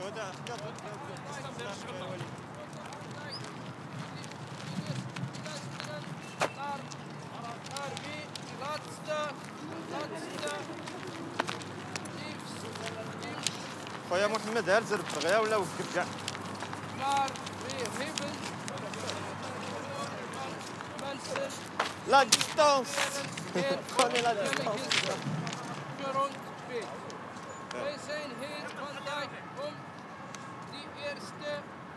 خويا محمد هرزر بغيا ولا وقف كاع La distance. Prenez la distance. Wij zijn hier vandaag om die eerste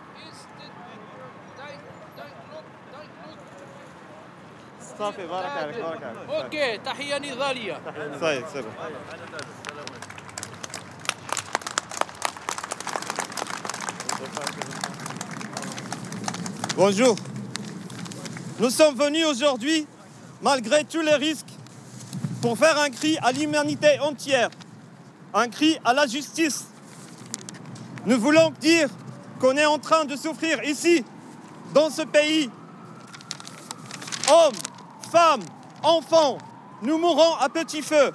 danknot. صافي بارك عليك بارك عليك. اوكي تحية نضالية. صاي c'est bon. Bonjour. Nous sommes venus aujourd'hui, malgré tous les risques, pour faire un cri à l'humanité entière, un cri à la justice. Nous voulons dire qu'on est en train de souffrir ici, dans ce pays. Hommes, femmes, enfants, nous mourons à petit feu.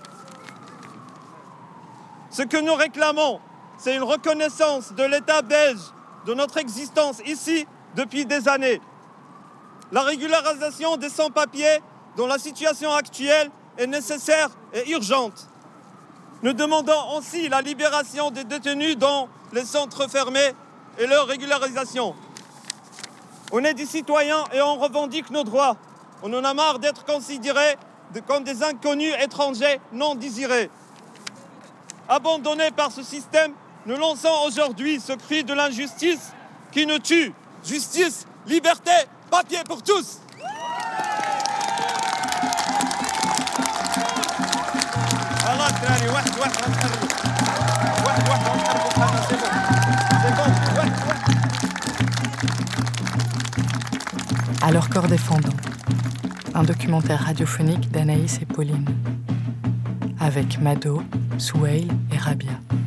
Ce que nous réclamons, c'est une reconnaissance de l'État belge de notre existence ici depuis des années. La régularisation des sans-papiers dont la situation actuelle est nécessaire et urgente. Nous demandons aussi la libération des détenus dans les centres fermés et leur régularisation. On est des citoyens et on revendique nos droits. On en a marre d'être considérés comme des inconnus étrangers non désirés. Abandonnés par ce système, nous lançons aujourd'hui ce cri de l'injustice qui nous tue. Justice, liberté, papier pour tous. À leur corps défendant, un documentaire radiophonique d'Anaïs et Pauline, avec Mado, Souheil et Rabia.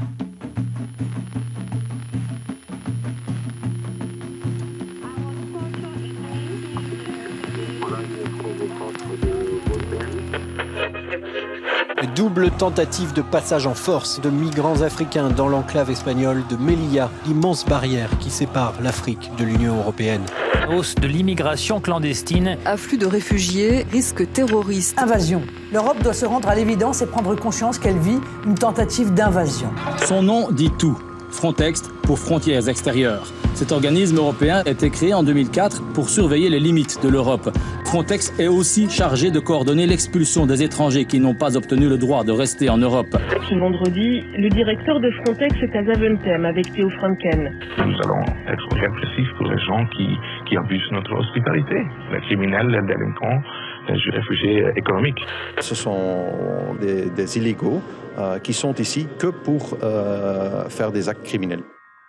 Double tentative de passage en force de migrants africains dans l'enclave espagnole de Melilla, l'immense barrière qui sépare l'Afrique de l'Union européenne. Hausse de l'immigration clandestine. Afflux de réfugiés, risque terroriste. Invasion. L'Europe doit se rendre à l'évidence et prendre conscience qu'elle vit une tentative d'invasion. Son nom dit tout. Frontex pour frontières extérieures. Cet organisme européen a été créé en 2004 pour surveiller les limites de l'Europe. Frontex est aussi chargé de coordonner l'expulsion des étrangers qui n'ont pas obtenu le droit de rester en Europe. Ce vendredi, le directeur de Frontex est à Zaventem avec Théo Franken. Nous allons être répressifs pour les gens qui abusent de notre hospitalité, les criminels, les délinquants, les réfugiés économiques. Ce sont des illégaux qui sont ici que pour faire des actes criminels.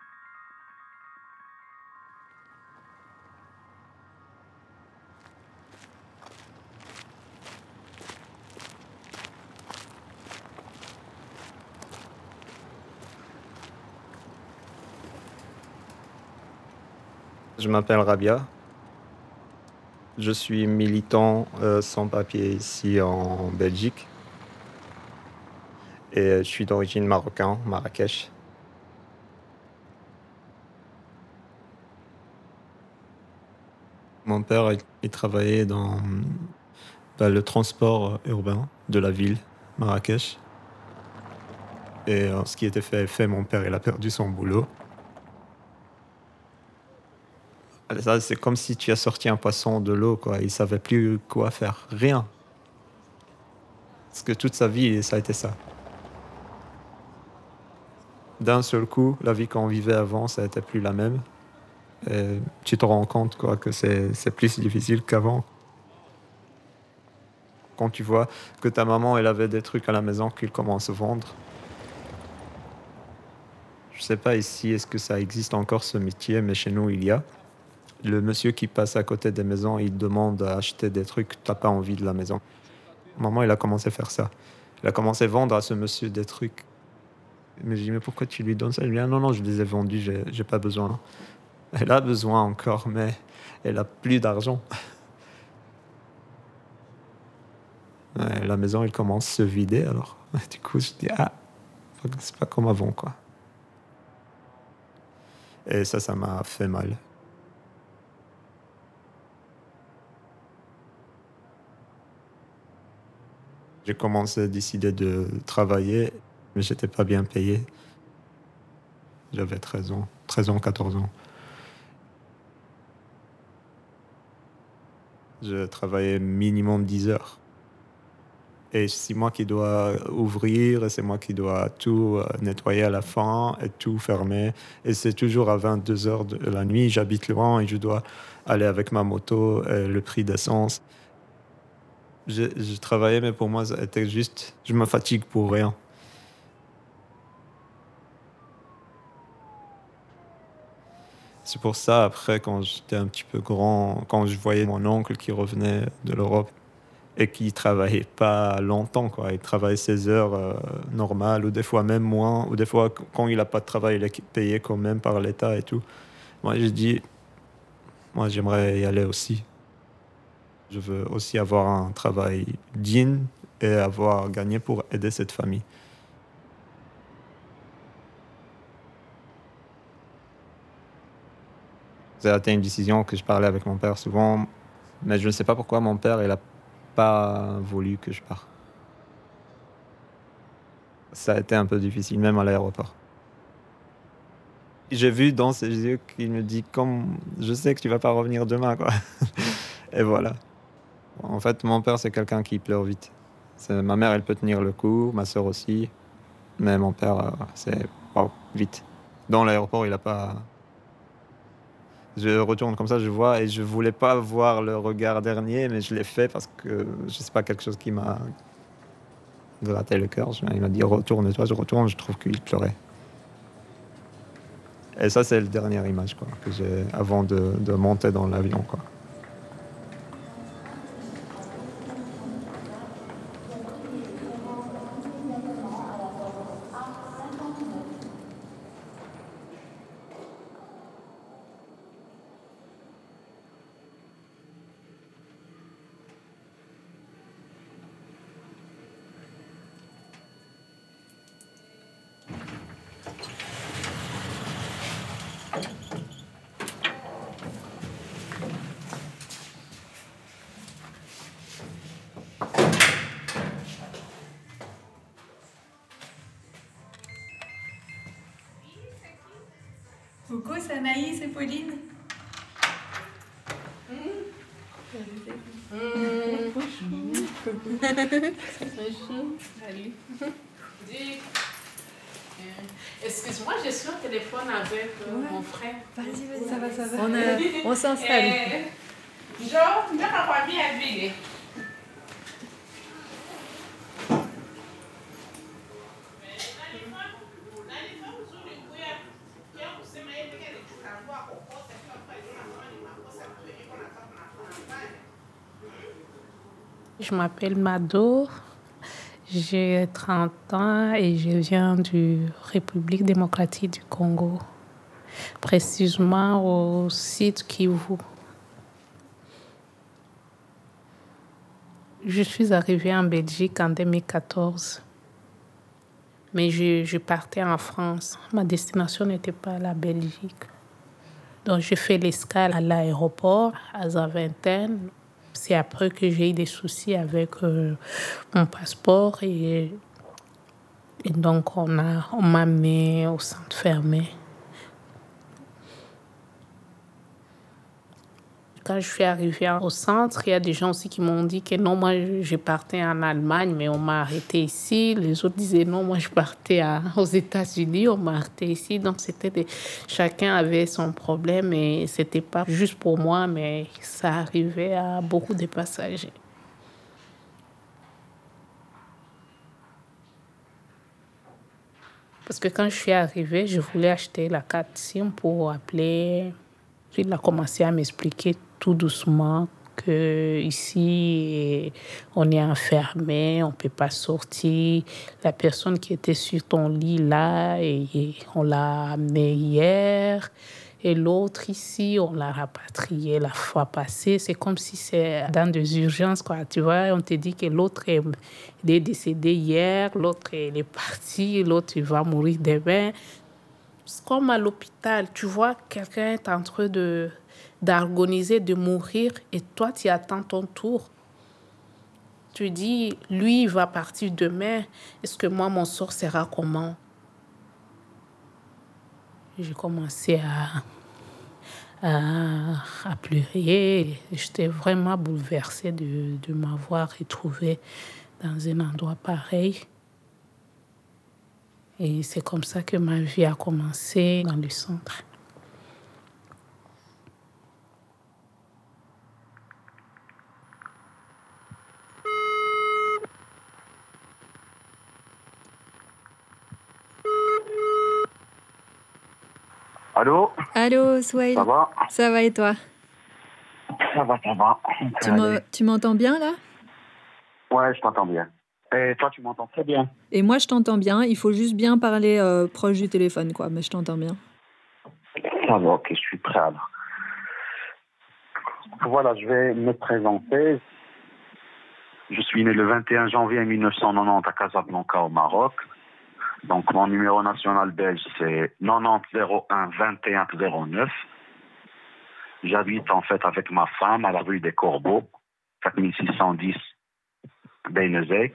Je m'appelle Rabia. Je suis militant sans papier ici en Belgique. Et je suis d'origine marocaine, Marrakech. Mon père, il travaillait dans le transport urbain de la ville, Marrakech. Et ce qui était fait est fait. Mon père, il a perdu son boulot. Ça, c'est comme si tu as sorti un poisson de l'eau, quoi. Il ne savait plus quoi faire. Rien. Parce que toute sa vie, ça a été ça. D'un seul coup, la vie qu'on vivait avant, ça n'était plus la même. Et tu te rends compte, quoi, que c'est plus difficile qu'avant. Quand tu vois que ta maman, elle avait des trucs à la maison qu'il commence à vendre. Je ne sais pas ici, est-ce que ça existe encore ce métier, mais chez nous, il y a. Le monsieur qui passe à côté des maisons, il demande à acheter des trucs, t'as pas envie de la maison. Maman, il a commencé à faire ça. Il a commencé à vendre à ce monsieur des trucs. Mais je dis, mais pourquoi tu lui donnes ça? Il me dit, non, je les ai vendus, j'ai pas besoin. Elle a besoin encore, mais elle a plus d'argent. Ouais, la maison, elle commence à se vider, alors. Du coup, je dis, c'est pas comme avant, quoi. Et ça m'a fait mal. J'ai commencé à décider de travailler, mais je n'étais pas bien payé. J'avais 13 ans, 14 ans. Je travaillais minimum 10 heures. Et c'est moi qui dois ouvrir, et c'est moi qui dois tout nettoyer à la fin et tout fermer. Et c'est toujours à 22 heures de la nuit. J'habite loin et je dois aller avec ma moto, et le prix d'essence. Je travaillais, mais pour moi, c'était juste... Je me fatigue pour rien. C'est pour ça, après, quand j'étais un petit peu grand, quand je voyais mon oncle qui revenait de l'Europe et qui travaillait pas longtemps, quoi. Il travaillait 16 heures normales, ou des fois même moins, ou des fois, quand il n'a pas de travail, il est payé quand même par l'État et tout. Moi, j'ai dit, moi, j'aimerais y aller aussi. Je veux aussi avoir un travail digne et avoir gagné pour aider cette famille. C'était une décision que je parlais avec mon père souvent, mais je ne sais pas pourquoi mon père il n'a pas voulu que je parte. Ça a été un peu difficile, même à l'aéroport. J'ai vu dans ses yeux qu'il me dit, comme je sais que tu ne vas pas revenir demain, quoi. Et voilà. En fait, mon père, c'est quelqu'un qui pleure vite. Ma mère, elle peut tenir le coup, ma soeur aussi, mais mon père, c'est vite. Dans l'aéroport, il n'a pas... Je retourne comme ça, je vois, et je voulais pas voir le regard dernier, mais je l'ai fait parce que je sais pas, quelque chose qui m'a gratté le cœur. Il m'a dit retourne-toi, je retourne, je trouve qu'il pleurait. Et ça, c'est la dernière image, quoi, que j'ai avant de monter dans l'avion, quoi. Coucou, c'est Anaïs et Pauline. Salut. Excuse-moi, je suis au téléphone avec mon frère. Vas-y, ça va. On s'installe. Jo, ndio nakwambia vile. Je m'appelle Mado, j'ai 30 ans et je viens de République démocratique du Congo, précisément au site Kivu. Je suis arrivée en Belgique en 2014, mais je partais en France. Ma destination n'était pas la Belgique. Donc j'ai fait l'escale à l'aéroport à Zaventem. C'est après que j'ai eu des soucis avec mon passeport et donc on m'a mis au centre fermé. Quand je suis arrivée au centre, il y a des gens aussi qui m'ont dit que non, moi je partais en Allemagne, mais on m'a arrêté ici. Les autres disaient non, moi je partais aux États-Unis, on m'a arrêté ici. Donc chacun avait son problème et c'était pas juste pour moi, mais ça arrivait à beaucoup de passagers. Parce que quand je suis arrivée, je voulais acheter la carte SIM pour appeler. Il a commencé à m'expliquer tout doucement qu'ici, on est enfermé, on ne peut pas sortir. La personne qui était sur ton lit là, et on l'a amenée hier. Et l'autre ici, on l'a rapatrié la fois passée. C'est comme si c'est dans des urgences, quoi. Tu vois, on te dit que l'autre est décédé hier, l'autre il est parti, l'autre il va mourir demain. C'est comme à l'hôpital, tu vois, quelqu'un est en train d'agoniser, de mourir, et toi, tu attends ton tour. Tu dis, lui, il va partir demain. Est-ce que moi, mon sort sera comment? J'ai commencé à pleurer. J'étais vraiment bouleversée de m'avoir retrouvée dans un endroit pareil. Et c'est comme ça que ma vie a commencé dans le centre. Allô? Allô, Souheil. Ça va? Ça va et toi? Ça va. Tu m'entends bien là? Ouais, je t'entends bien. Et toi, tu m'entends très bien. Et moi, je t'entends bien. Il faut juste bien parler proche du téléphone, quoi. Mais je t'entends bien. Ça va, ok, je suis prêt alors. Voilà, je vais me présenter. Je suis né le 21 janvier 1990 à Casablanca, au Maroc. Donc, mon numéro national belge, c'est 90 01 21 09. J'habite en fait avec ma femme à la rue des Corbeaux, 4610 Beinezey.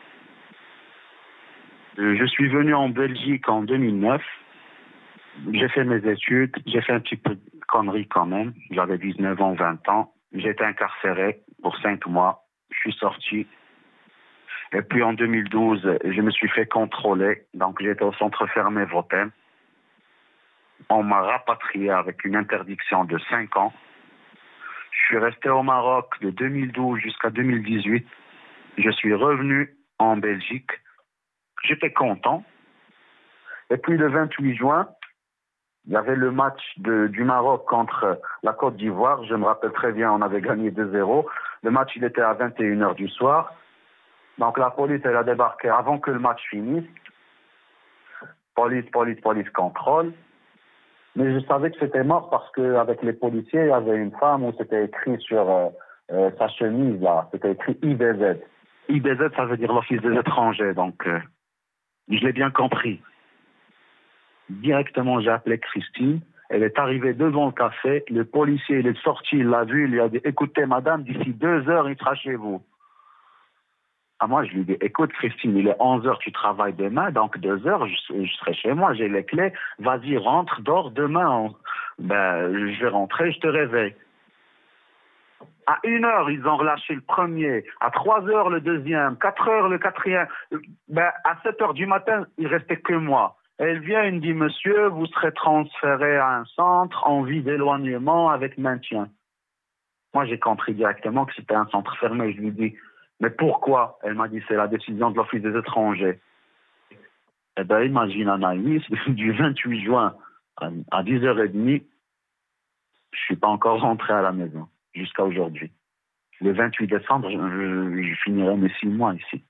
Je suis venu en Belgique en 2009. J'ai fait mes études. J'ai fait un petit peu de conneries quand même. J'avais 19 ans, 20 ans. J'ai été incarcéré pour 5 mois. Je suis sorti. Et puis en 2012, je me suis fait contrôler. Donc j'étais au centre fermé Votem. On m'a rapatrié avec une interdiction de 5 ans. Je suis resté au Maroc de 2012 jusqu'à 2018. Je suis revenu en Belgique. J'étais content. Et puis le 28 juin, il y avait le match du Maroc contre la Côte d'Ivoire. Je me rappelle très bien, on avait gagné 2-0. Le match, il était à 21h du soir. Donc la police, elle a débarqué avant que le match finisse. Police, contrôle. Mais je savais que c'était mort parce qu'avec les policiers, il y avait une femme où c'était écrit sur sa chemise, là. C'était écrit IBZ. IBZ, ça veut dire l'Office des étrangers. Donc, je l'ai bien compris. Directement, j'ai appelé Christine. Elle est arrivée devant le café. Le policier, il est sorti, il l'a vu. Il lui a dit, écoutez, madame, d'ici 2 heures, il sera chez vous. Ah, moi, je lui dis, écoute, Christine, il est 11 heures, tu travailles demain, donc 2 heures, je serai chez moi, j'ai les clés. Vas-y, rentre, dors, demain, je vais rentrer, je te réveille. À 1 heure, ils ont relâché le premier. À 3 heures, le deuxième. 4 heures, le quatrième. À 7 heures du matin, il restait que moi. Elle vient, elle me dit, monsieur, vous serez transféré à un centre en vue d'éloignement avec maintien. Moi, j'ai compris directement que c'était un centre fermé. Je lui dis, mais pourquoi? Elle m'a dit, c'est la décision de l'Office des étrangers. Eh bien, imagine, Anaïs, du 28 juin à 10h30, je suis pas encore rentré à la maison, jusqu'à aujourd'hui. Le 28 décembre, je finirai mes 6 mois ici.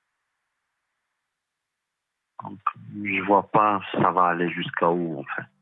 Donc, je vois pas ça va aller jusqu'à où, en fait.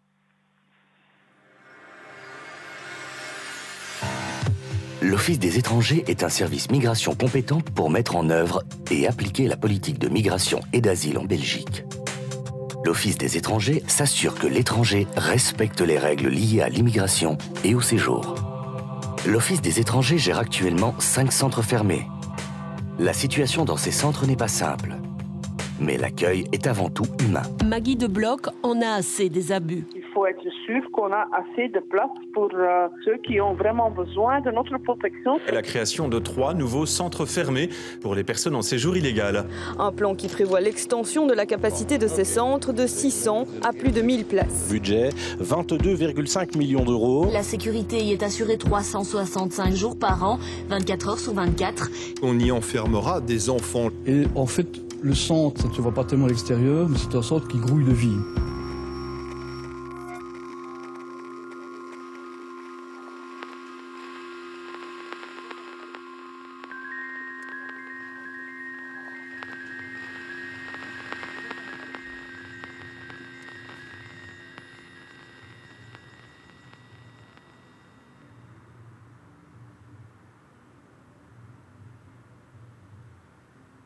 L'Office des étrangers est un service migration compétent pour mettre en œuvre et appliquer la politique de migration et d'asile en Belgique. L'Office des étrangers s'assure que l'étranger respecte les règles liées à l'immigration et au séjour. L'Office des étrangers gère actuellement 5 centres fermés. La situation dans ces centres n'est pas simple, mais l'accueil est avant tout humain. Maggie de Bloch en a assez des abus. Il faut être sûr qu'on a assez de place pour ceux qui ont vraiment besoin de notre protection. Et la création de 3 nouveaux centres fermés pour les personnes en séjour illégal. Un plan qui prévoit l'extension de la capacité de ces centres de 600 à plus de 1000 places. Budget 22,5 millions d'euros. La sécurité y est assurée 365 jours par an, 24 heures sur 24. On y enfermera des enfants. Et en fait, le centre, ça ne se voit pas tellement à l'extérieur, mais c'est un centre qui grouille de vie.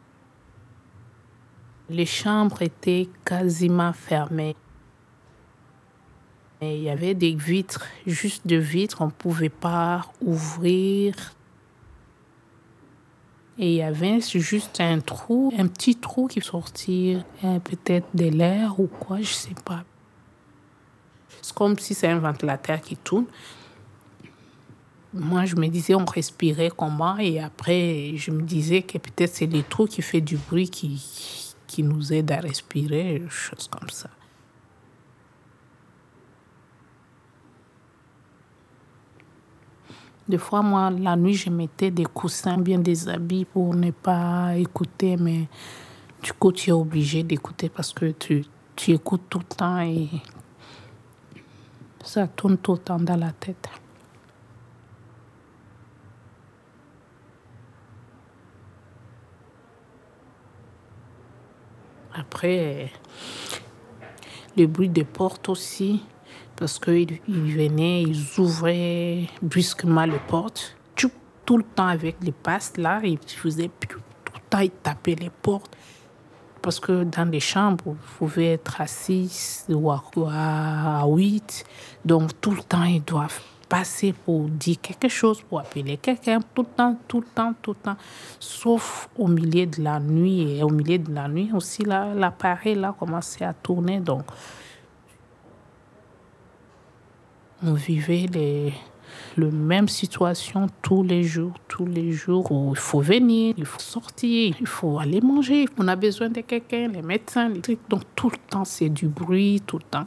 Les chambres étaient quasiment fermées. Et il y avait des vitres, juste de vitres, on ne pouvait pas ouvrir. Et il y avait juste un trou, un petit trou qui sortait peut-être de l'air ou quoi, je ne sais pas. C'est comme si c'est un ventilateur qui tourne. Moi, je me disais, on respirait comment? Et après, je me disais que peut-être c'est les trous qui font du bruit qui nous aident à respirer, des choses comme ça. Des fois, moi, la nuit, je mettais des coussins, bien des habits pour ne pas écouter, mais du coup, tu es obligé d'écouter parce que tu écoutes tout le temps et ça tourne tout le temps dans la tête. Après, le bruit des portes aussi. Parce qu'ils venaient, ils ouvraient brusquement les portes. Tout le temps avec les passes, là, ils faisaient tout le temps, ils tapaient les portes. Parce que dans les chambres, vous pouvez être à 6 ou à 8. Donc, tout le temps, ils doivent passer pour dire quelque chose, pour appeler quelqu'un, tout le temps. Sauf au milieu de la nuit. Et au milieu de la nuit aussi, là, l'appareil là, commençait à tourner. Donc, on vivait la même situation tous les jours où il faut venir, il faut sortir, il faut aller manger, on a besoin de quelqu'un, les médecins, les trucs. Donc tout le temps, c'est du bruit, tout le temps.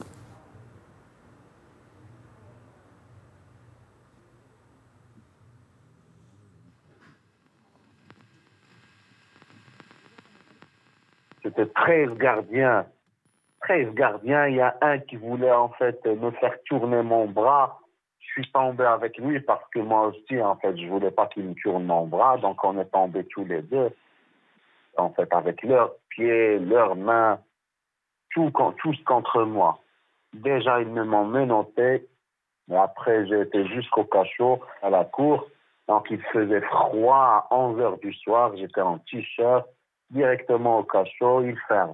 C'était 13 gardiens. 13 gardiens, il y a un qui voulait en fait me faire tourner mon bras. Je suis tombé avec lui parce que moi aussi, en fait, je voulais pas qu'il me tourne mon bras. Donc, on est tombés tous les deux. En fait, avec leurs pieds, leurs mains, tous contre moi. Déjà, ils m'ont menotté. Mais après, j'ai été jusqu'au cachot, à la cour. Donc, il faisait froid à 11h du soir. J'étais en t-shirt, directement au cachot. Ils ferment.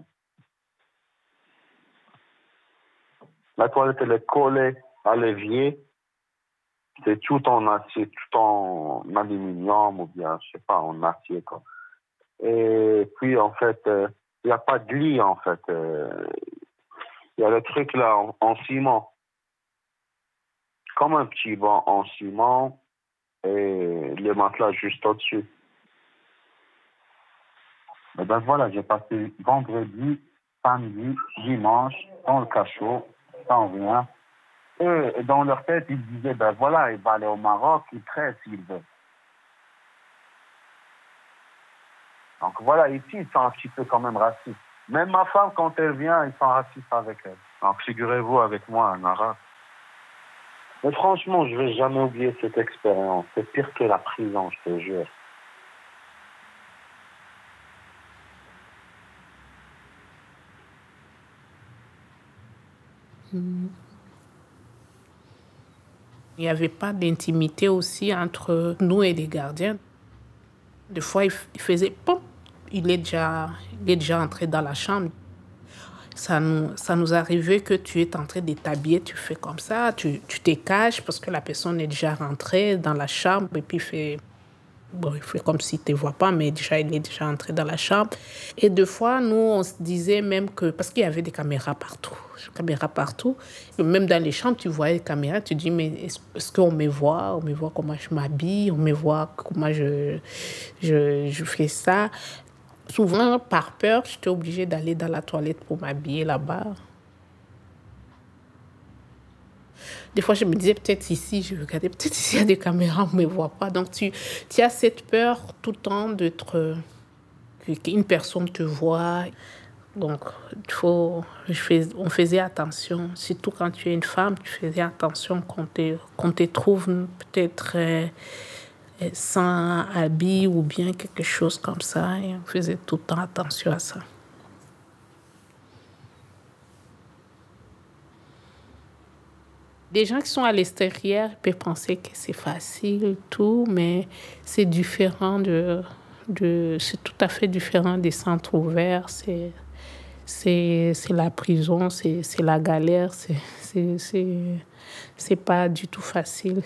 La toilette, elle est collée à l'évier. C'est tout en acier, tout en aluminium ou bien, je sais pas, en acier, quoi. Et puis, en fait, il n'y a pas de lit, en fait. Il y a le truc là, en ciment. Comme un petit banc en ciment et le matelas juste au-dessus. Et ben voilà, j'ai passé vendredi, samedi, dimanche, dans le cachot, sans rien. Et dans leur tête, ils disaient, ben voilà, il va aller au Maroc, il traite s'il veut. Donc voilà, ici, ils sont un petit peu quand même racistes. Même ma femme, quand elle vient, ils sont racistes avec elle. Donc figurez-vous avec moi, un arabe. Mais franchement, je ne vais jamais oublier cette expérience. C'est pire que la prison, je te jure. Il n'y avait pas d'intimité aussi entre nous et les gardiens. Des fois, il faisait pom, il est déjà entré dans la chambre. Ça nous arrivait que tu es en train de t'habiller, tu fais comme ça, tu te caches parce que la personne est déjà rentrée dans la chambre et puis il fait comme s'il ne te voit pas, mais déjà, il est déjà entré dans la chambre. Et des fois, nous, on se disait même que... Parce qu'il y avait des caméras partout. Et même dans les chambres, tu voyais les caméras, tu dis, mais est-ce qu'on me voit? On me voit comment je m'habille, on me voit comment je fais ça. Souvent, par peur, j'étais obligée d'aller dans la toilette pour m'habiller là-bas. Des fois, je me disais, peut-être ici, je regardais, peut-être ici, il y a des caméras, on ne me voit pas. Donc, tu as cette peur tout le temps qu'une personne te voit. Donc, on faisait attention. Surtout quand tu es une femme, tu faisais attention qu'on te trouve peut-être sans habit ou bien quelque chose comme ça. Et on faisait tout le temps attention à ça. Des gens qui sont à l'extérieur peuvent penser que c'est facile, tout, mais c'est différent c'est tout à fait différent des centres ouverts. c'est la prison, c'est la galère, c'est pas du tout facile.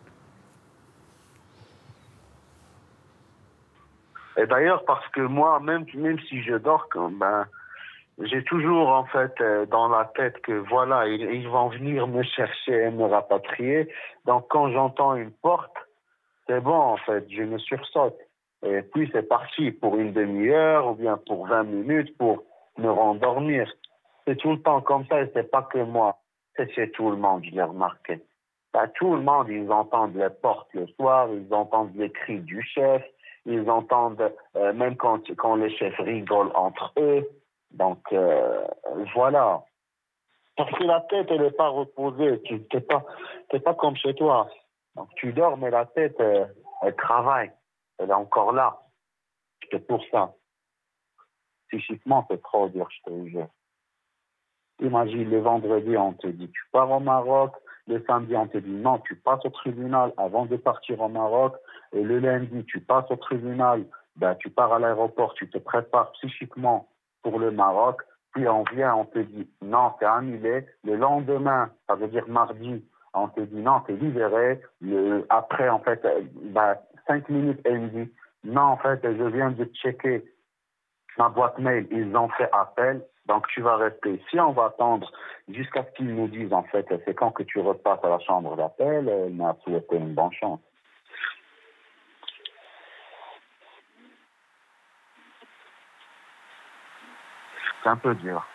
Et d'ailleurs, parce que moi, même si je dors, j'ai toujours en fait dans la tête que voilà, ils vont venir me chercher et me rapatrier. Donc quand j'entends une porte, c'est bon en fait, je me sursaute. Et puis c'est parti pour une demi-heure ou bien pour 20 minutes pour me rendormir. C'est tout le temps comme ça et c'est pas que moi. C'est chez tout le monde, je l'ai remarqué. Tout le monde, ils entendent les portes le soir, ils entendent les cris du chef, ils entendent même quand les chefs rigolent entre eux. Donc voilà. Parce que la tête, elle n'est pas reposée. T'es pas comme chez toi. Donc tu dors, mais la tête, elle travaille. Elle est encore là. C'est pour ça. Psychiquement, c'est trop dur, je te jure. Imagine, le vendredi, on te dit, tu pars au Maroc. Le samedi, on te dit, non, tu passes au tribunal avant de partir au Maroc. Et le lundi, tu passes au tribunal. Tu pars à l'aéroport, tu te prépares psychiquement pour le Maroc. Puis on vient, on te dit, non, c'est annulé. Le lendemain, ça veut dire mardi, on te dit, non, t'es libéré. Après, en fait, 5 minutes, elle me dit, non, en fait, je viens de checker ma boîte mail. Ils ont fait appel. Donc, tu vas rester ici. On va attendre jusqu'à ce qu'ils nous disent, en fait, c'est quand que tu repasses à la chambre d'appel. Elle m'a souhaité une bonne chance. C'est un peu dur.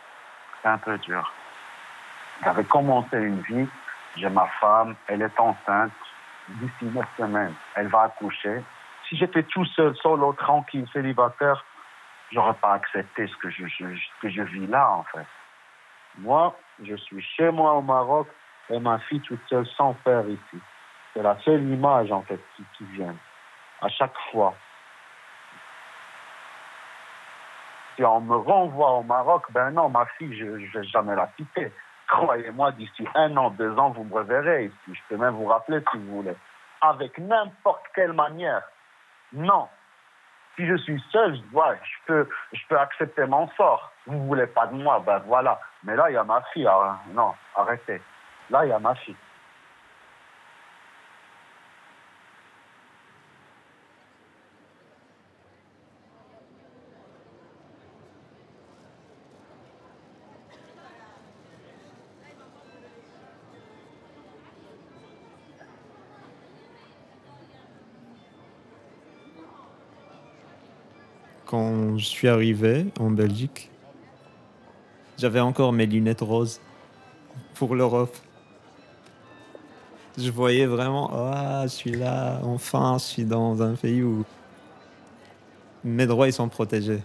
J'avais commencé une vie. J'ai ma femme. Elle est enceinte. D'ici 9 semaines, elle va accoucher. Si j'étais tout seul, solo, tranquille, célibataire, j'aurais pas accepté ce que je vis là, en fait. Moi, je suis chez moi au Maroc et ma fille toute seule sans père ici. C'est la seule image, en fait, qui vient. À chaque fois. Si on me renvoie au Maroc, non, ma fille, je ne vais jamais la quitter. Croyez-moi, d'ici 1 an, 2 ans, vous me reverrez ici. Je peux même vous rappeler si vous voulez. Avec n'importe quelle manière. Non. Si je suis seul, je peux accepter mon sort. Vous ne voulez pas de moi, voilà. Mais là, il y a ma fille. Non, arrêtez. Là, il y a ma fille. Quand je suis arrivé en Belgique, j'avais encore mes lunettes roses pour l'Europe. Je voyais vraiment, je suis là, enfin, je suis dans un pays où mes droits ils sont protégés.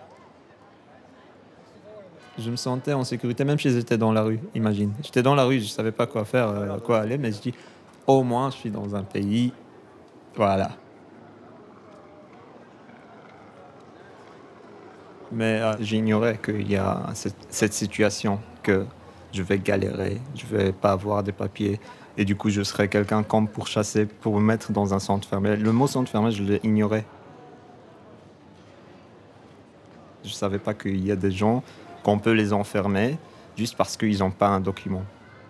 Je me sentais en sécurité, même si j'étais dans la rue, imagine. J'étais dans la rue, je ne savais pas quoi faire, quoi aller, mais je dis, au moins, je suis dans un pays, voilà. Mais j'ignorais qu'il y a cette situation que je vais galérer, je ne vais pas avoir des papiers. Et du coup, je serai quelqu'un comme pourchassé pour me mettre dans un centre fermé. Le mot centre fermé, je l'ignorais. Je ne savais pas qu'il y a des gens qu'on peut les enfermer juste parce qu'ils n'ont pas un document.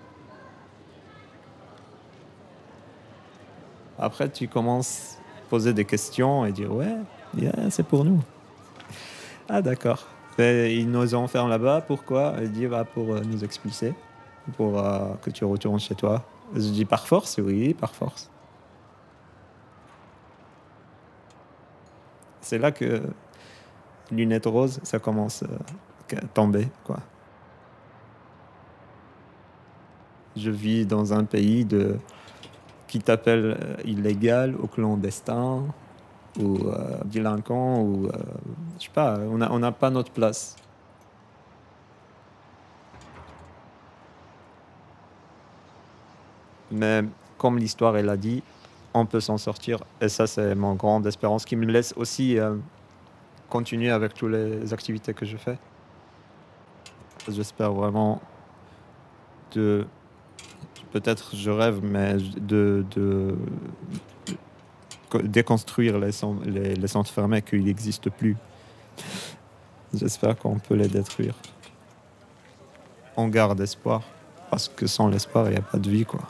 Après, tu commences à poser des questions et dire « Ouais, c'est pour nous ». Ah d'accord. Et ils nous enferment là-bas, pourquoi? Ils disent pour nous expulser, pour que tu retournes chez toi. Je dis par force, oui, par force. C'est là que lunettes roses, ça commence à tomber, quoi. Je vis dans un pays qui t'appelle illégal ou clandestin, ou délinquant, ou je sais pas, on n'a pas notre place. Mais comme l'histoire elle a dit, on peut s'en sortir, et ça c'est mon grande espérance qui me laisse aussi continuer avec toutes les activités que je fais. J'espère vraiment peut-être je rêve, mais de déconstruire les centres fermés, qu'ils n'existent plus. J'espère qu'on peut les détruire. on garde espoir. Parce que sans l'espoir, il n'y a pas de vie, quoi.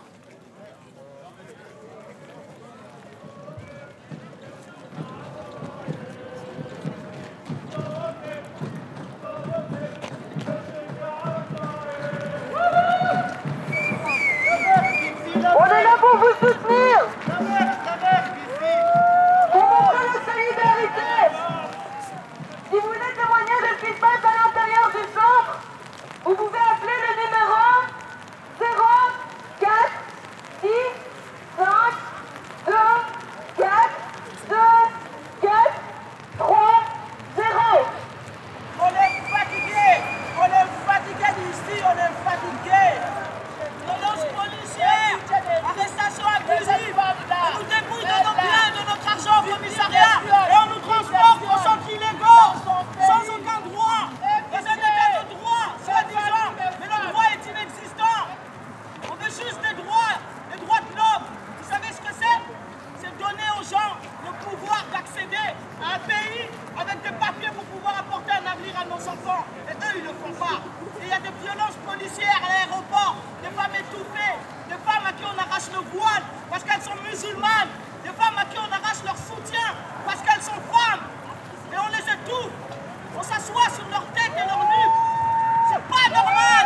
On est là pour vous soutenir. Pour montrer la solidarité. Si vous voulez témoigner de ce qui se passe à l'intérieur du centre, vous pouvez appeler le numéro 0 4 6 5 2 4 2 4 3 0. On est fatigué d'ici, on est fatigué. Violence policière, arrestation abusive, on nous dépouille de nos biens, de notre argent au commissariat et on nous transporte aux centres illégaux, sans aucun droit. Vous êtes des cas de droit, soi-disant, mais le droit est inexistant. On veut juste des droits de l'homme. Vous savez ce que c'est? C'est donner aux gens le pouvoir d'accéder à un pays avec des papiers pour pouvoir apporter un avenir à nos enfants. Et eux, ils ne le font pas. Et il y a des violences policières à l'aéroport, des femmes étouffées, des femmes à qui on arrache le voile parce qu'elles sont musulmanes, des femmes à qui on arrache leur soutien parce qu'elles sont femmes. Et on les étouffe. On s'assoit sur leur tête et leur nuque. C'est pas normal.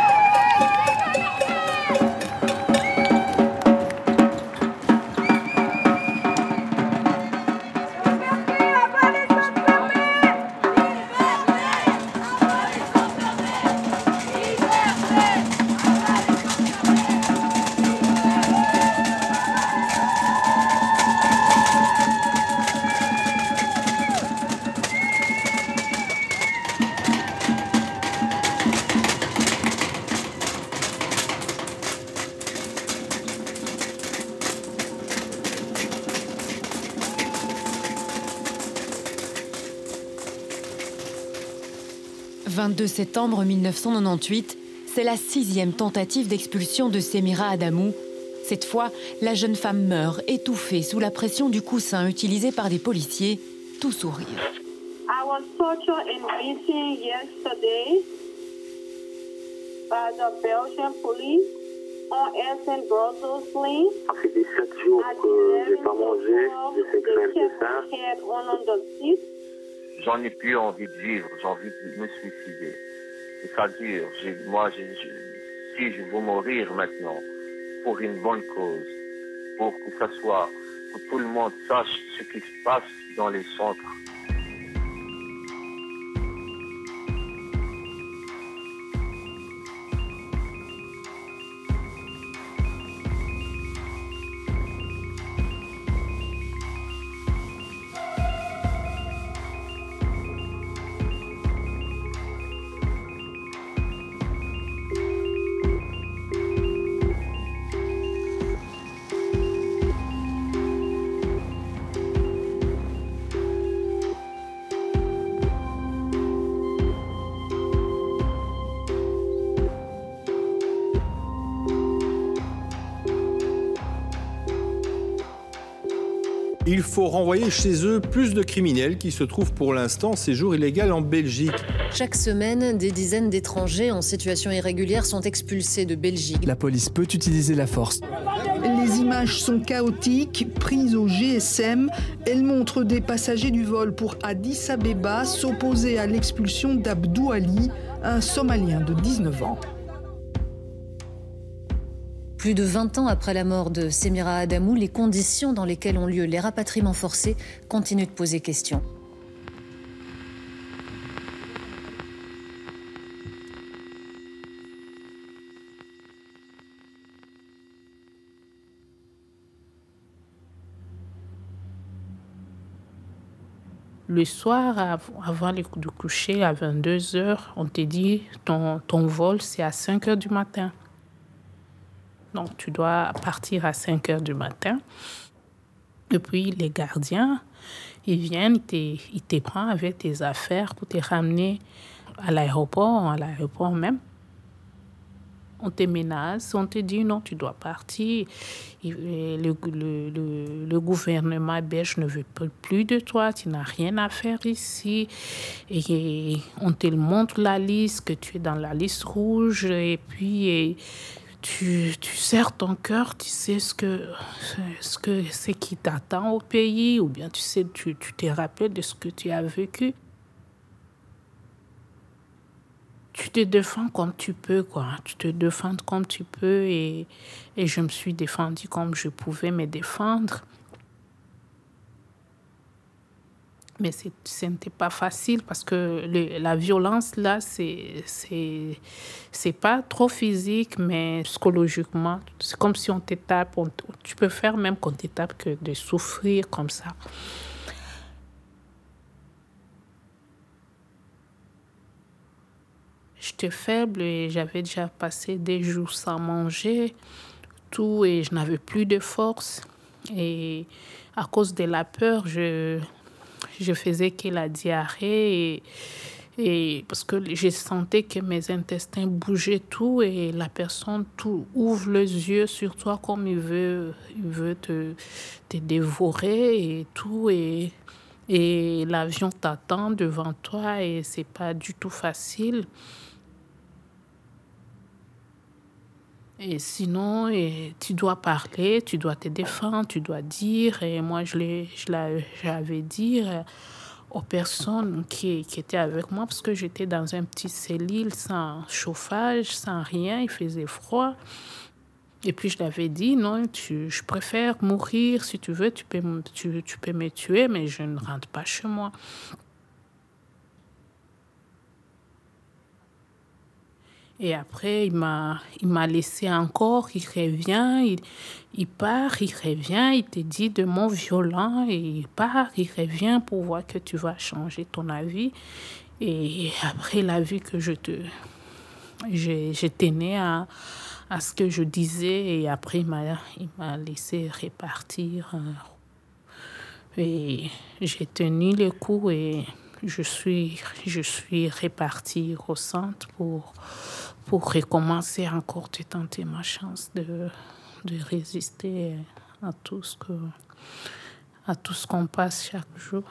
« 22 septembre 1998, c'est la 6e tentative d'expulsion de Semira Adamou. Cette fois, la jeune femme meurt, étouffée sous la pression du coussin utilisé par des policiers, tout sourire. I was tortured and beaten yesterday by the Belgian police on Essen Brussels link. Ça fait 17 jours que j'ai pas mangé, j'ai fait crème de sein. J'en ai plus envie de vivre, j'ai envie de me suicider. Et ça dure. Si je veux mourir maintenant, pour une bonne cause, pour que tout le monde sache ce qui se passe dans les centres. Il faut renvoyer chez eux plus de criminels qui se trouvent pour l'instant en séjour illégal en Belgique. Chaque semaine, des dizaines d'étrangers en situation irrégulière sont expulsés de Belgique. La police peut utiliser la force. Les images sont chaotiques, prises au GSM. Elles montrent des passagers du vol pour Addis Abeba s'opposer à l'expulsion d'Abdou Ali, un Somalien de 19 ans. Plus de 20 ans après la mort de Semira Adamou, les conditions dans lesquelles ont lieu les rapatriements forcés continuent de poser question. Le soir, avant de coucher, à 22h, on te dit ton vol, c'est à 5h du matin. Donc, tu dois partir à 5h du matin. Et puis, les gardiens, ils viennent, ils te prennent avec tes affaires pour te ramener à l'aéroport même. on te menace, on te dit non, tu dois partir. Le gouvernement belge ne veut plus de toi, tu n'as rien à faire ici. Et on te montre la liste, que tu es dans la liste rouge, et puis tu serres ton cœur, tu sais ce que c'est qui t'attend au pays, ou bien tu te rappelles de ce que tu as vécu. Tu te défends comme tu peux, quoi. Tu te défends comme tu peux, et je me suis défendue comme je pouvais me défendre. Mais ce n'était pas facile parce que la violence, là, c'est pas trop physique, mais psychologiquement. C'est comme si on te tape. Tu peux faire même qu'on te tape que de souffrir comme ça. J'étais faible et j'avais déjà passé des jours sans manger, tout, et je n'avais plus de force. Et à cause de la peur, je faisais que la diarrhée, et parce que je sentais que mes intestins bougeaient tout, et la personne tout ouvre les yeux sur toi comme il veut te dévorer et tout, et l'avion t'attend devant toi et c'est pas du tout facile. Et sinon, tu dois parler, tu dois te défendre, tu dois dire. Et moi, j'avais dit aux personnes qui étaient avec moi, parce que j'étais dans un petit cellule sans chauffage, sans rien, il faisait froid. Et puis, je l'avais dit, non, je préfère mourir. Si tu veux, tu peux me tuer, mais je ne rentre pas chez moi. Et après, il m'a laissé encore, il revient, il part, il revient, il te dit de mots violents, et il part, il revient pour voir que tu vas changer ton avis. Et après, il a vu que je tenais à ce que je disais, et après, il m'a laissé repartir. Et j'ai tenu le coup, et je suis repartie au centre pour recommencer encore, de tenter ma chance de résister à tout ce qu'on passe chaque jour.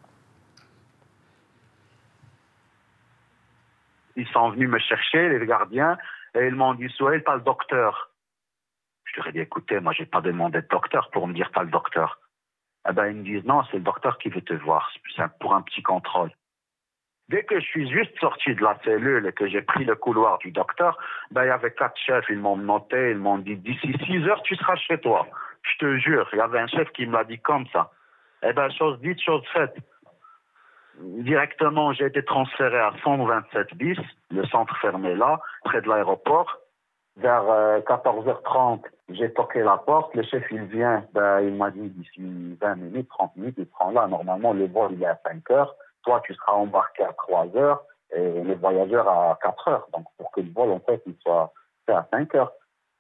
Ils sont venus me chercher, les gardiens, et ils m'ont dit, Souhail, t'as le docteur. Je leur ai dit, écoutez, moi, j'ai pas demandé de docteur pour me dire, t'as le docteur. Eh ben, ils me disent, non, c'est le docteur qui veut te voir, c'est pour un petit contrôle. Dès que je suis juste sorti de la cellule et que j'ai pris le couloir du docteur, ben, il y avait 4 chefs, ils m'ont noté, ils m'ont dit, d'ici 6 heures, tu seras chez toi. Je te jure, il y avait un chef qui me l'a dit comme ça. Eh ben, chose dite, chose faite. Directement, j'ai été transféré à 127 bis, le centre fermé là, près de l'aéroport. Vers 14h30, j'ai toqué la porte, le chef il vient, ben, il m'a dit d'ici 20 minutes, 30 minutes, il prend là. Normalement, le vol il est à 5 heures, toi tu seras embarqué à 3 heures et les voyageurs à 4 heures. Donc pour que le vol en fait il soit fait à 5 heures.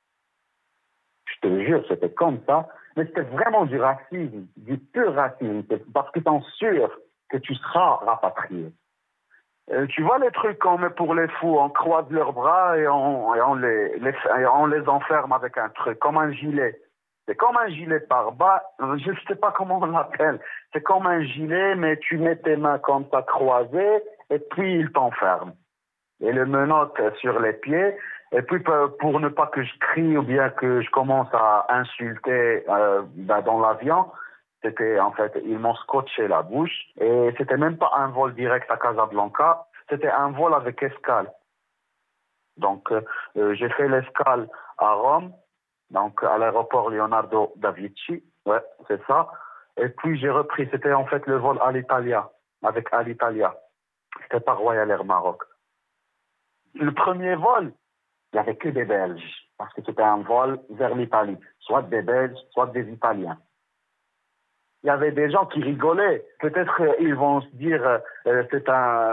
Je te jure, c'était comme ça, mais c'était vraiment du racisme, du pur racisme, parce qu'ils sont sûrs que tu seras rapatrié. Tu vois les trucs qu'on met pour les fous, on croise leurs bras et on les enferme avec un truc, comme un gilet. C'est comme un gilet par bas, je ne sais pas comment on l'appelle. C'est comme un gilet, mais tu mets tes mains comme ça croisées et puis il t'enferme. Et le menotte sur les pieds. Et puis pour ne pas que je crie ou bien que je commence à insulter dans l'avion, c'était en fait, ils m'ont scotché la bouche et c'était même pas un vol direct à Casablanca, c'était un vol avec escale. Donc j'ai fait l'escale à Rome, donc à l'aéroport Leonardo da Vinci, ouais, c'est ça. Et puis j'ai repris, c'était en fait le vol Alitalia, avec Alitalia. C'était pas Royal Air Maroc. Le premier vol, il n'y avait que des Belges, parce que c'était un vol vers l'Italie, soit des Belges, soit des Italiens. Il y avait des gens qui rigolaient. Peut-être ils vont se dire c'est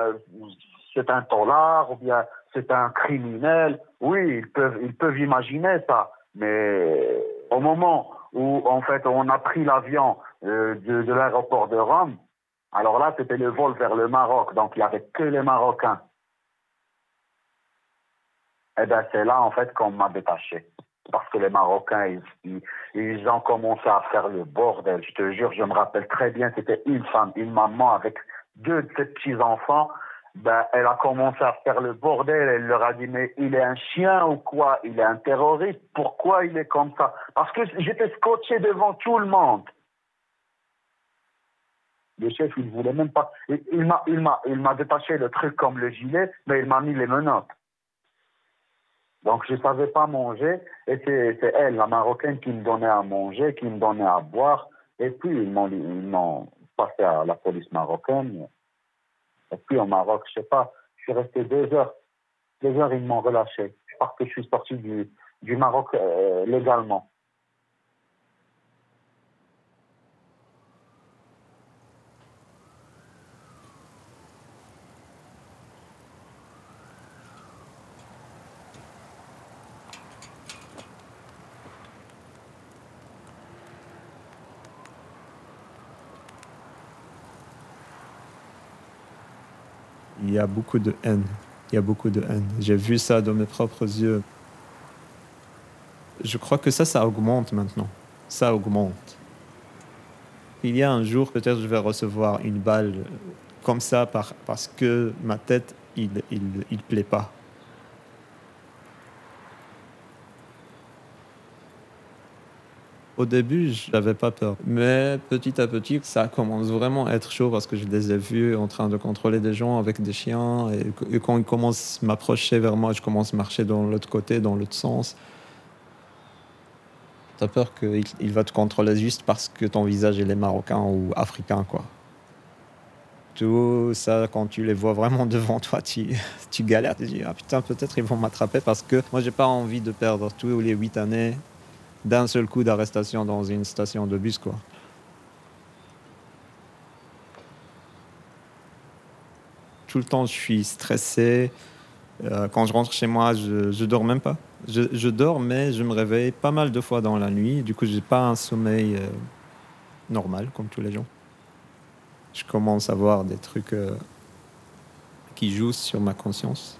un tolard ou bien c'est un criminel. Oui, ils peuvent imaginer ça. Mais au moment où en fait on a pris l'avion de l'aéroport de Rome, alors là c'était le vol vers le Maroc, donc il n'y avait que les Marocains. Eh bien, c'est là, en fait, qu'on m'a détaché. Parce que les Marocains, ils ont commencé à faire le bordel. Je te jure, je me rappelle très bien, c'était une femme, une maman avec 2 de ses petits-enfants. Ben, elle a commencé à faire le bordel. Elle leur a dit, mais il est un chien ou quoi? Il est un terroriste. Pourquoi il est comme ça? Parce que j'étais scotché devant tout le monde. Le chef, il ne voulait même pas. Il m'a détaché le truc comme le gilet, mais il m'a mis les menottes. Donc, je ne savais pas manger. Et c'est elle, la Marocaine, qui me donnait à manger, qui me donnait à boire. Et puis, ils m'ont passé à la police marocaine. Et puis, au Maroc, je ne sais pas, je suis resté 2 heures. 2 heures, ils m'ont relâché. Parce que je suis sorti du Maroc légalement. Il y a beaucoup de haine. Il y a beaucoup de haine. J'ai vu ça de mes propres yeux. Je crois que ça augmente maintenant. Ça augmente. Il y a un jour, peut-être je vais recevoir une balle comme ça parce que ma tête, il plaît pas. Au début, je n'avais pas peur. Mais petit à petit, ça commence vraiment à être chaud parce que je les ai vus en train de contrôler des gens avec des chiens. Et quand ils commencent à m'approcher vers moi, je commence à marcher dans l'autre côté, dans l'autre sens. T'as peur qu'il va te contrôler juste parce que ton visage il est marocain ou africain, quoi. Tout ça, quand tu les vois vraiment devant toi, tu galères. Tu dis, ah putain, peut-être ils vont m'attraper parce que moi, j'ai pas envie de perdre tous les 8 années d'un seul coup d'arrestation dans une station de bus, quoi. Tout le temps, je suis stressé. Quand je rentre chez moi, je dors même pas. Je dors, mais je me réveille pas mal de fois dans la nuit. Du coup, j'ai pas un sommeil normal, comme tous les gens. Je commence à voir des trucs qui jouent sur ma conscience.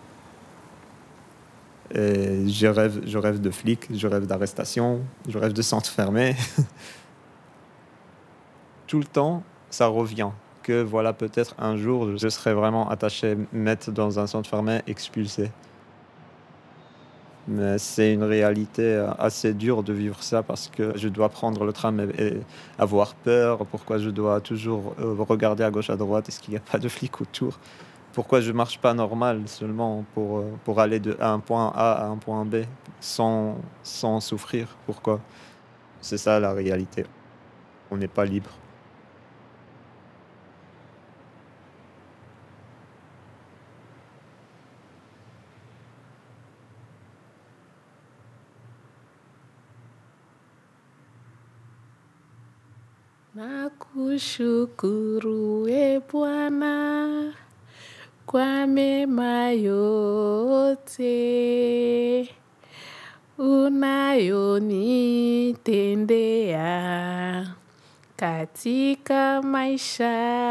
Et je rêve de flics, je rêve d'arrestation, je rêve de centre fermé. Tout le temps, ça revient. Que voilà, peut-être un jour, je serai vraiment attaché, mettre dans un centre fermé, expulsé. Mais c'est une réalité assez dure de vivre ça parce que je dois prendre le tram et avoir peur. Pourquoi je dois toujours regarder à gauche, à droite? Est-ce qu'il n'y a pas de flics autour? Pourquoi je ne marche pas normal seulement pour aller de un point A à un point B sans souffrir? Pourquoi? C'est ça la réalité. On n'est pas libre. Nakushukuru e Bwana kwa mema yote unayonitendea katika maisha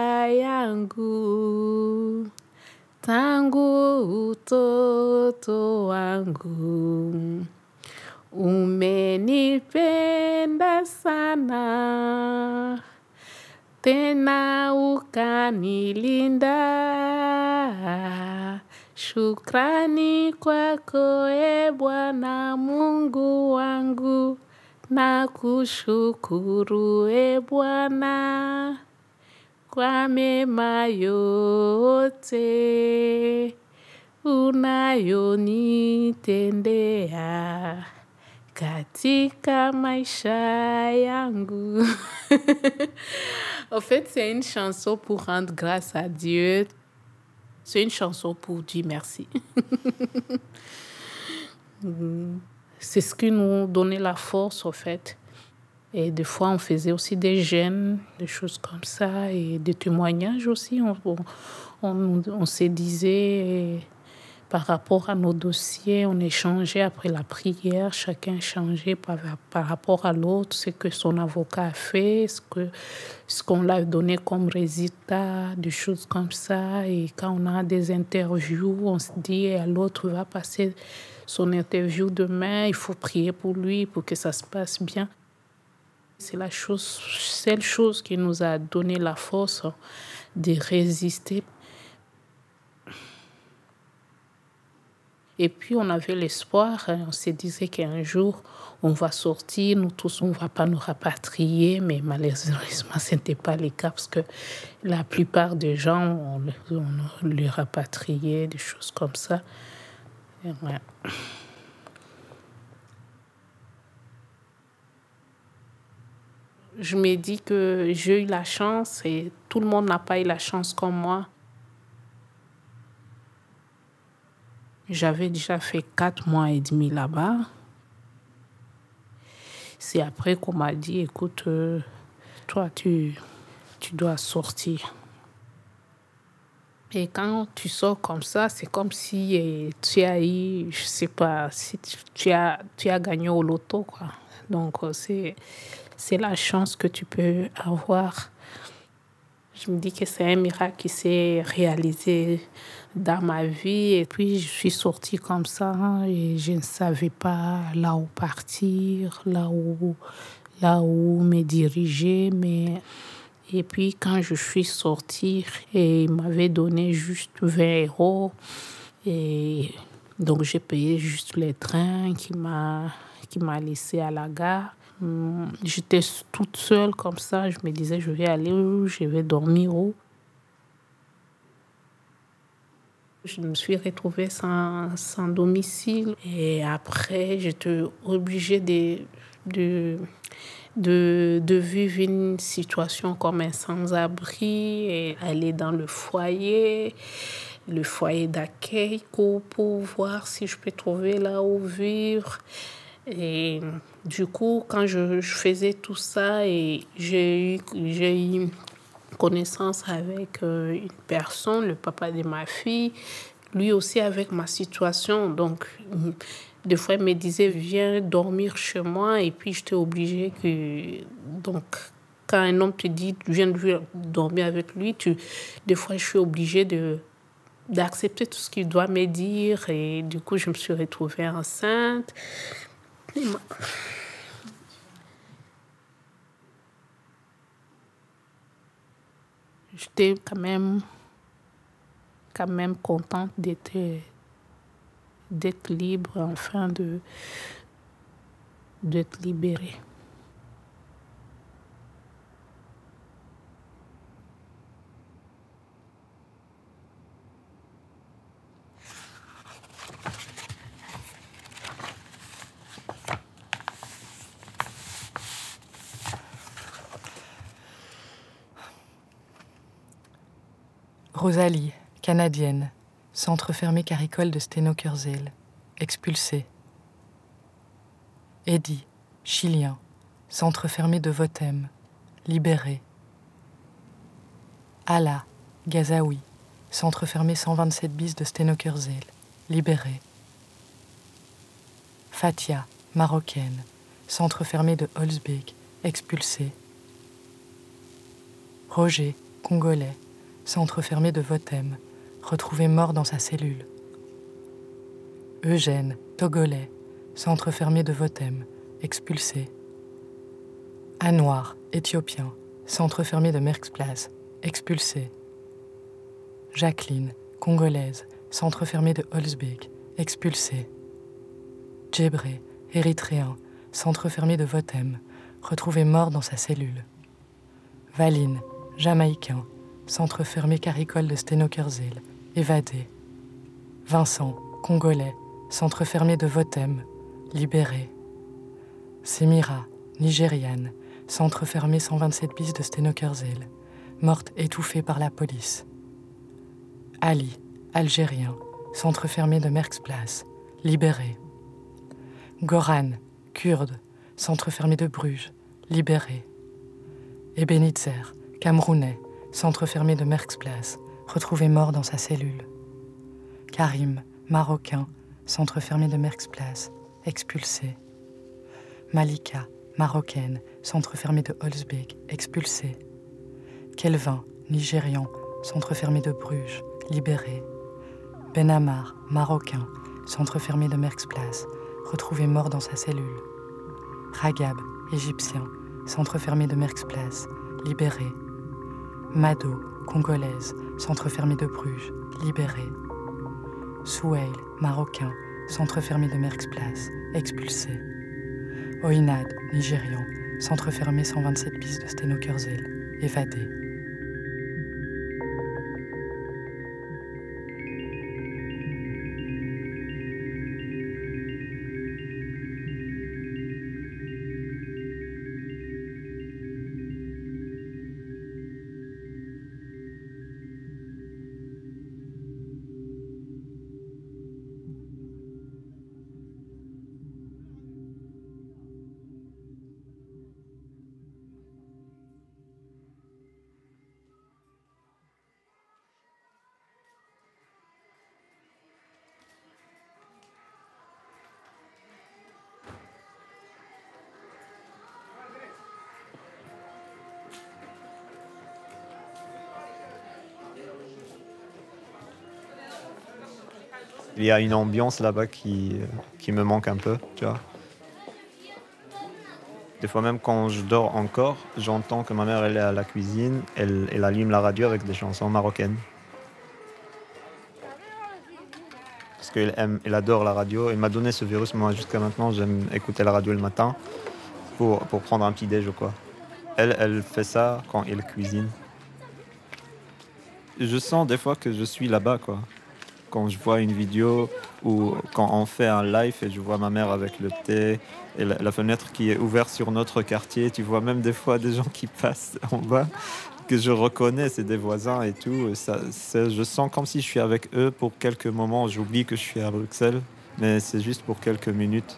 yangu tangu utoto wangu. Umenipenda sana tena ukanilinda. Shukrani kwako e Bwana Mungu wangu, nakushukuru e Bwana kwa mema yote unayonitendea katika maisha yangu. En fait, c'est une chanson pour rendre grâce à Dieu. C'est une chanson pour dire merci. C'est ce qui nous donnait la force, en fait. Et des fois, on faisait aussi des jeûnes, des choses comme ça, et des témoignages aussi. On se disait par rapport à nos dossiers, on échangeait après la prière, chacun échangeait par rapport à l'autre, ce que son avocat a fait, ce qu'on l'a donné comme résultat, des choses comme ça. Et quand on a des interviews, on se dit l'autre va passer son interview demain, il faut prier pour lui, pour que ça se passe bien. C'est la seule chose qui nous a donné la force de résister. Et puis, on avait l'espoir, on se disait qu'un jour, on va sortir, nous tous, on ne va pas nous rapatrier, mais malheureusement, ce n'était pas le cas parce que la plupart des gens, on les rapatriait, des choses comme ça. Et ouais. Je me dis que j'ai eu la chance et tout le monde n'a pas eu la chance comme moi. J'avais déjà fait 4 mois et demi là-bas. C'est après qu'on m'a dit, écoute, toi, tu dois sortir. Et quand tu sors comme ça, c'est comme si tu as eu, je sais pas, si tu as gagné au loto, quoi. Donc, c'est la chance que tu peux avoir. Je me dis que c'est un miracle qui s'est réalisé dans ma vie. Et puis, je suis sortie comme ça et je ne savais pas là où partir, là où me diriger. Et puis, quand je suis sortie, il m'avait donné juste 20 €. Et donc, j'ai payé juste les trains qui m'a laissé à la gare. J'étais toute seule comme ça. Je me disais, je vais aller où? Je vais dormir où? Je me suis retrouvée sans domicile. Et après, j'étais obligée de vivre une situation comme un sans-abri et aller dans le foyer d'accueil pour voir si je peux trouver là où vivre. Et du coup, quand je faisais tout ça, et j'ai eu connaissance avec une personne, le papa de ma fille, lui aussi avec ma situation. Donc, des fois, il me disait, viens dormir chez moi. Et puis, j'étais obligée que... Donc, quand un homme te dit, viens dormir avec lui, des fois, je suis obligée d'accepter tout ce qu'il doit me dire. Et du coup, je me suis retrouvée enceinte. J'étais quand même contente d'être libre, enfin d'être libérée. Rosalie, canadienne, centre fermé Caricole de Steno-Kurzele, expulsée. Eddie, chilien, centre fermé de Votem, libéré. Ala, Gazaoui, centre fermé 127 bis de Steno-Kurzele, libéré. Fatia, marocaine, centre fermé de Holzbeek, expulsée. Roger, congolais, centre fermé de Votem, retrouvé mort dans sa cellule. Eugène, togolais, centre fermé de Votem, expulsé. Anouar, éthiopien, centre fermé de Merksplas, expulsé. Jacqueline, congolaise, centre fermé de Holzbeek, expulsée. Djebré, érythréen, centre fermé de Votem, retrouvé mort dans sa cellule. Valine, jamaïcain, centre fermé Caricole de Steno-Kurzele, évadé. Vincent, congolais, centre fermé de Votem, libéré. Semira, nigériane, centre fermé 127 bis de Steno-Kurzele, morte étouffée par la police. Ali, algérien, centre fermé de Merksplas, libéré. Goran, kurde, centre fermé de Bruges, libéré. Ebenitzer, camerounais, centre fermé de Merksplas, retrouvé mort dans sa cellule. Karim, Marocain, centre fermé de Merckx-Place, expulsé. Malika, marocaine, centre fermé de Holsbeek, expulsé. Kelvin, nigérian, centre fermé de Bruges, libéré. Benamar, marocain, centre fermé de Merckx-Place, retrouvé mort dans sa cellule. Ragab, égyptien, centre fermé de Merckx-Place, libéré. Mado, congolaise, centre fermé de Bruges, libéré. Souheil, marocain, centre fermé de Merckx-Place, expulsé. Oinad, nigérian, centre fermé 127 bis de Steno-Kurzil, évadé. Il y a une ambiance là-bas qui me manque un peu, tu vois. Des fois même quand je dors encore, j'entends que ma mère elle est à la cuisine, elle allume la radio avec des chansons marocaines. Parce qu'elle adore la radio. Elle m'a donné ce virus, moi jusqu'à maintenant j'aime écouter la radio le matin pour prendre un petit déj ou quoi. Elle fait ça quand elle cuisine. Je sens des fois que je suis là-bas, quoi. Quand je vois une vidéo ou quand on fait un live et je vois ma mère avec le thé et la fenêtre qui est ouverte sur notre quartier, tu vois même des fois des gens qui passent en bas que je reconnais, c'est des voisins et tout. Et je sens comme si je suis avec eux pour quelques moments. J'oublie que je suis à Bruxelles, mais c'est juste pour quelques minutes.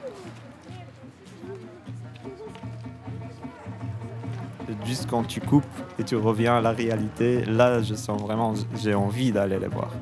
Juste quand tu coupes et tu reviens à la réalité, là je sens vraiment, j'ai envie d'aller les voir.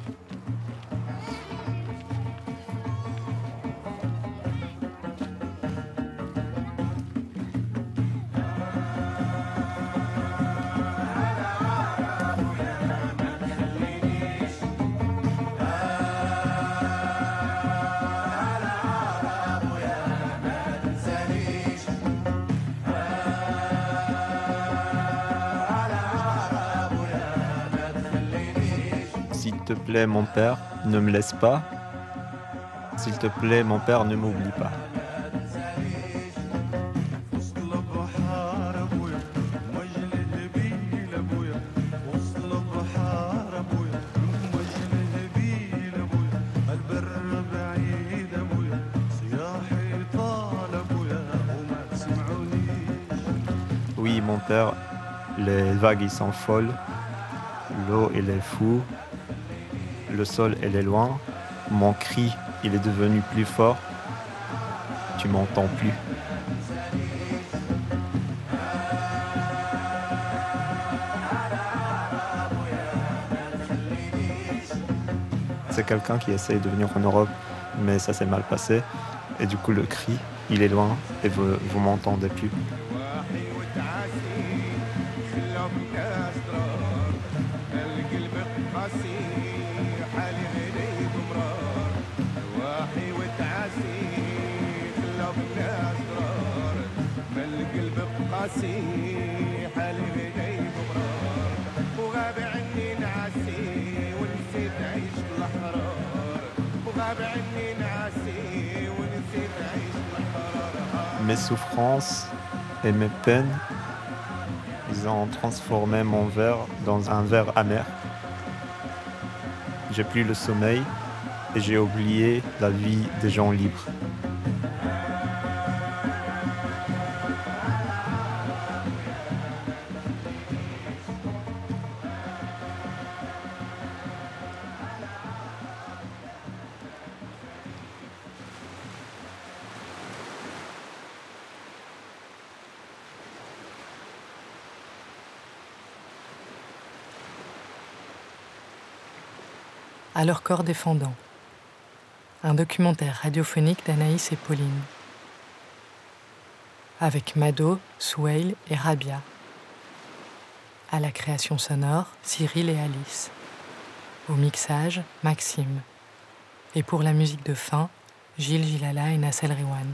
S'il te plaît, mon père, ne me laisse pas. S'il te plaît, mon père, ne m'oublie pas. Oui, mon père, les vagues, ils sont folles. L'eau, elle est fou. Le sol, elle est loin. Mon cri, il est devenu plus fort. Tu m'entends plus. C'est quelqu'un qui essaye de venir en Europe, mais ça s'est mal passé. Et du coup, le cri, il est loin et vous m'entendez plus. Mes souffrances et mes peines, ils ont transformé mon verre dans un verre amer. J'ai plus le sommeil et j'ai oublié la vie des gens libres. À leur corps défendant. un documentaire radiophonique d'Anaïs et Pauline. Avec Mado, Souheil et Rabia. À la création sonore, Cyril et Alice. Au mixage, Maxime. Et pour la musique de fin, Gilles Gilala et Nassel Riwan.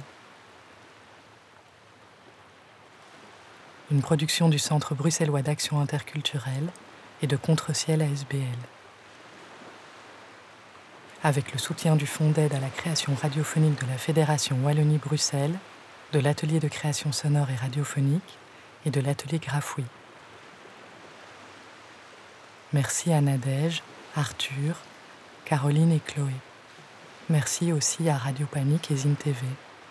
Une production du Centre bruxellois d'action interculturelle et de Contre-Ciel ASBL. Avec le soutien du Fonds d'aide à la création radiophonique de la Fédération Wallonie-Bruxelles, de l'Atelier de création sonore et radiophonique et de l'Atelier Grafouille. Merci à Nadège, Arthur, Caroline et Chloé. Merci aussi à Radio Panique et Zine TV.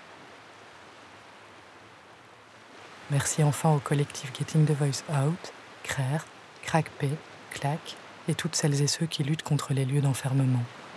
Merci enfin au collectif Getting the Voice Out, CRER, CRACP, CLAC et toutes celles et ceux qui luttent contre les lieux d'enfermement.